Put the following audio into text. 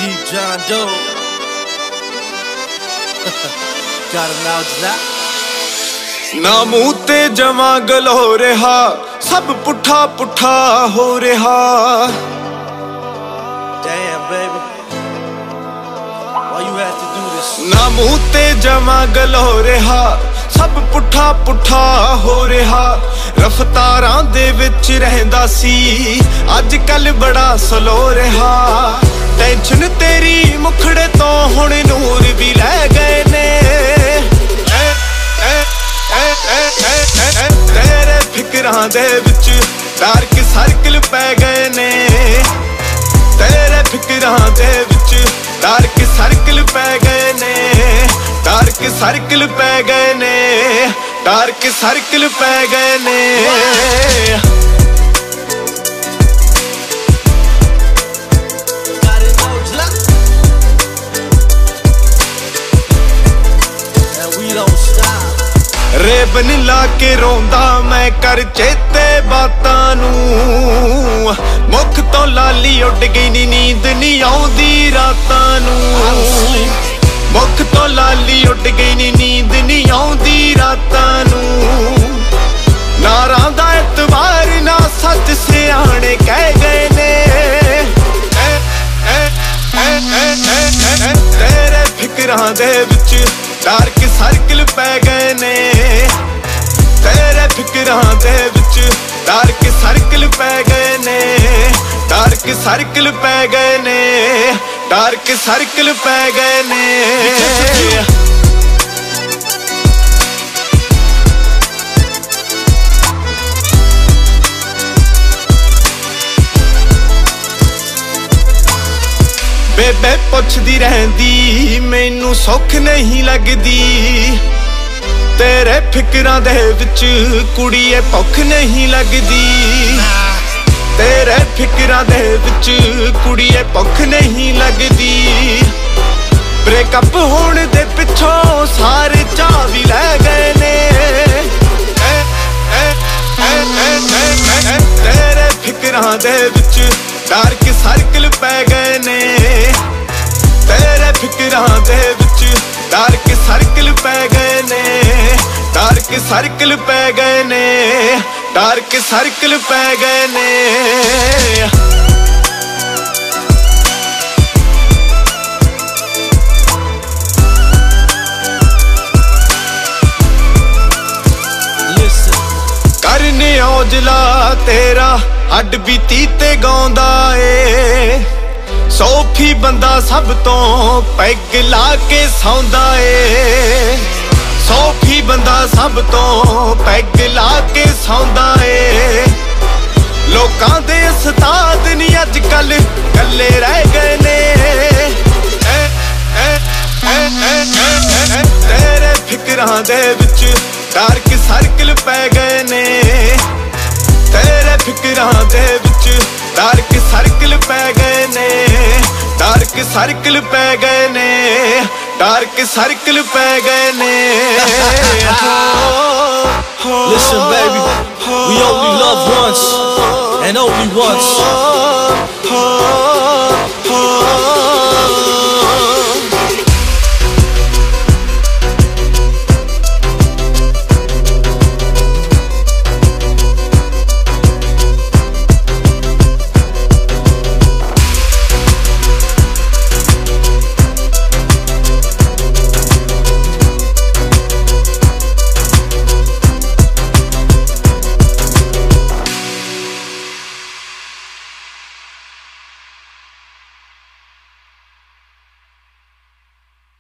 Deep John Doe. Got him out that. ਨਾ ਮੂੰਹ ਤੇ ਜਮਾਂ ਗਲ ਹੋ ਰਿਹਾ, ਸਭ ਪੁੱਠਾ ਪੁੱਠਾ ਹੋ ਰਿਹਾ। Damn, baby. Why you have to do this? ਨਾ ਮੂੰਹ ਤੇ ਜਮਾਂ ਗਲ ਹੋ ਰਿਹਾ, ਸਭ ਪੁੱਠਾ ਪੁੱਠਾ ਹੋ ਰਿਹਾ। ਰਫਤਾਰਾਂ ਦੇ ਵਿੱਚ ਰਹਿੰਦਾ ਸੀ, ਅੱਜ ਕੱਲ ਬੜਾ ਸਲੋ ਰਿਹਾ। ਟੈਨਸ਼ਨ ਤੇਰੀ ਮੁਖੜੇ ਤੋਂ ਹੁਣ ਨੂਰ ਵੀ ਲੈ ਗਏ ਨੇ। ਤੇਰੇ ਫਿਕਰਾਂ ਦੇ ਵਿੱਚ ਡਾਰਕ ਸਰਕਲ ਪੈ ਗਏ ਨੇ। ਤੇਰੇ ਫਿਕਰਾਂ ਦੇ ਵਿੱਚ ਡਾਰਕ ਸਰਕਲ ਪੈ ਗਏ ਨੇ। ਡਾਰਕ ਸਰਕਲ ਪੈ ਗਏ ਨੇ। ਡਾਰਕ ਸਰਕਲ ਪੈ ਗਏ ਨੇ। ਰੇਬਨ ਲਾ ਕੇ ਰੋਂਦਾ ਮੈਂ ਕਰ ਚੇਤੇ ਬਾਤਾਂ ਨੂੰ। ਮੁੱਖ ਤੋਂ ਲਾਲੀ ਉੱਡ ਗਈ ਨੀ, ਨੀਂਦ ਨਹੀਂ ਆਉਂਦੀ ਰਾਤਾਂ ਨੂੰ। ਮੁੱਖ ਤੋਂ ਲਾਲੀ ਉੱਡ ਗਈ ਨੀ, ਨੀਂਦ ਨਹੀਂ ਆਉਂਦੀ ਰਾਤਾਂ ਨੂੰ। ਨਾਰਾਂ ਦਾ ਇਤਬਾਰ ਨਾ ਸੱਚ ਸਿਆਣੇ ਕਹਿ ਗਏ ਨੇ। ਤੇਰੇ ਫਿਕਰਾਂ ਦੇ ਵਿੱਚ ਡਾਰਕ ਸਰਕਲ ਪੈ ਗਏ ਨੇ। ਤੇਰੇ ਫਿਕਰਾਂ ਦੇ ਵਿੱਚ ਡਾਰਕ ਸਰਕਲ ਪੈ ਗਏ ਨੇ। ਡਾਰਕ ਸਰਕਲ ਪੈ ਗਏ ਨੇ। ਡਾਰਕ ਸਰਕਲ ਪੈ ਗਏ ਨੇ। ਬੇਬੇ ਪੁੱਛਦੀ ਰਹਿੰਦੀ ਮੈਨੂੰ ਸੁੱਖ ਨਹੀਂ ਲੱਗਦੀ। ਤੇਰੇ ਫਿਕਰਾਂ ਦੇ ਵਿੱਚ ਕੁੜੀਏ ਭੁੱਖ ਨਹੀਂ ਲੱਗਦੀ। ਤੇਰੇ ਫਿਕਰਾਂ ਦੇ ਵਿੱਚ ਕੁੜੀਏ ਭੁੱਖ ਨਹੀਂ ਲੱਗਦੀ। ਬ੍ਰੇਕਅਪ ਹੋਣ ਦੇ ਪਿੱਛੋਂ ਸਾਰੇ ਚਾਅ ਵੀ ਲੈ ਗਏ ਨੇ। ਤੇਰੇ ਫਿਕਰਾਂ ਦੇ ਵਿੱਚ ਡਾਰਕ ਸਰਕਲ ਪੈ ਗਏ ਨੇ। ਤੇਰੇ ਫਿਕਰਾਂ ਦੇ ਵਿੱਚ ਡਾਰਕ ਸਰਕਲ ਪੈ ਗਏ ਨੇ। ਡਾਰਕ ਸਰਕਲ ਪੈ ਗਏ ਨੇ। ਡਾਰਕ ਸਰਕਲ ਪੈ ਗਏ ਨੇ। ਕਰਨ ਔਜਲਾ ਤੇਰਾ ਹੱਡ ਬੀਤੀ ਤੇ ਗਾਉਂਦਾ ਏ। ਸੋਫੀ ਬੰਦਾ ਸਭ ਤੋਂ ਪੈਗ ਲਾ ਕੇ ਸੌਂਦਾ ਏ। ਸੋਫੀ ਬੰਦਾ ਸਭ ਤੋਂ ਪੈਗ ਲਾ ਕੇ ਸੌਂਦਾ ਏ। ਲੋਕਾਂ ਦੇ ਉਸਤਾਦ ਨੀ ਅੱਜ ਕੱਲ ਕੱਲੇ ਰਹਿ ਗਏ ਨੇ। ਤੇਰੇ ਫਿਕਰਾਂ ਦੇ ਵਿੱਚ ਡਾਰਕ ਸਰਕਲ ਪੈ ਗਏ ਨੇ। ਤੇਰੇ ਫਿਕਰਾਂ ਦੇ ਵਿੱਚ ਡਾਰਕ ਸਰਕਲ ਪੈ ਗਏ ਨੇ। ਡਾਰਕ ਸਰਕਲ ਪੈ ਗਏ ਨੇ। ਡਾਰਕ ਸਰਕਲ ਪੈ ਗਏ ਨੇ। Listen, baby, we only love once and only once.